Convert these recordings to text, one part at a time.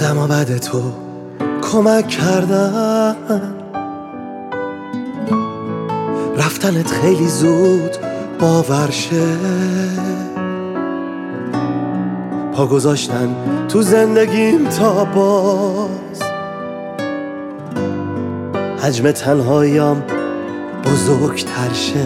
آدما بعد تو کمک کردن، رفتنت خیلی زود باور شه، پا گذاشتن تو زندگیم تا باز حجم تنهاییم بزرگتر شه.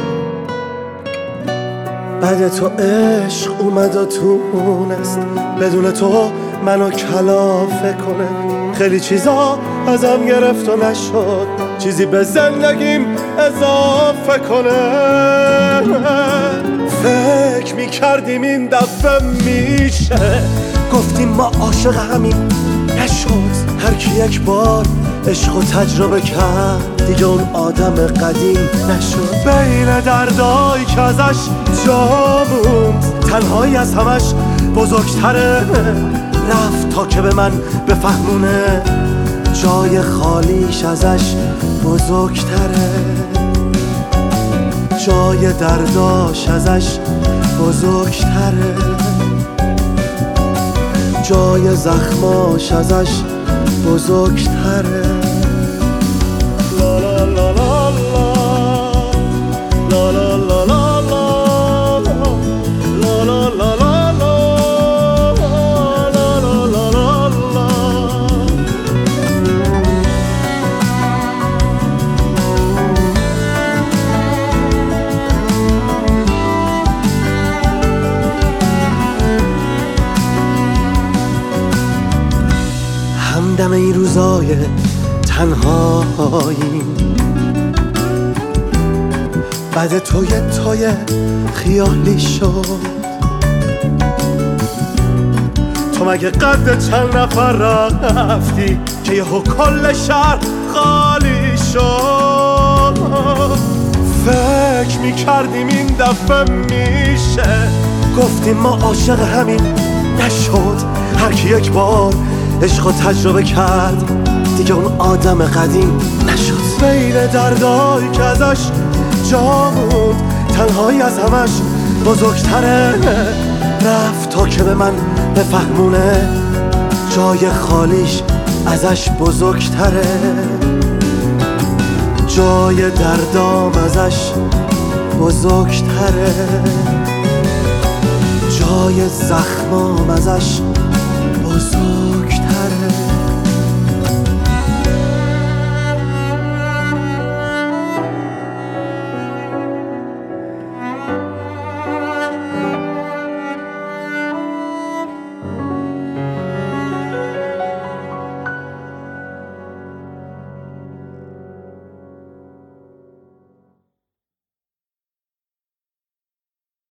بعد تو عشق اومد و تونست بدون تو منو کلافه کنه، خیلی چیزا ازم گرفت و نشد چیزی به زندگیم اضافه کنه. فکر میکردیم این دفعه میشه، گفتیم ما عاشق همین نشد. هر کی یک بار عشق و تجربه کرد دیگه اون آدم قدیم نشد. بین دردایی که ازش جا موند تنهایی از همش بزرگتره، رفت تا که به من بفهمونه جای خالیش ازش بزرگتره، جای درداش ازش بزرگتره، جای زخماش ازش بزرگتره. لا لا لا لا لا لا لا لا لا لا لا لا. همدم این روزای تنهایی بعد تو یه تای خیالی شد. تو مگه قد چند نفر رفتی که یهو کل شهر خالی شد؟ فکر میکردیم این دفعه میشه، گفتیم ما عاشق همین نشد. هر کی یک بار عشق و تجربه کرد دیگه اون آدم قدیم نشد. بین دردایی که ازش جا موند تنهایی از همش بزرگتره، رفت تا که به من بفهمونه جای خالیش ازش بزرگتره، جای دردام ازش بزرگتره، جای زخمام ازش بزرگ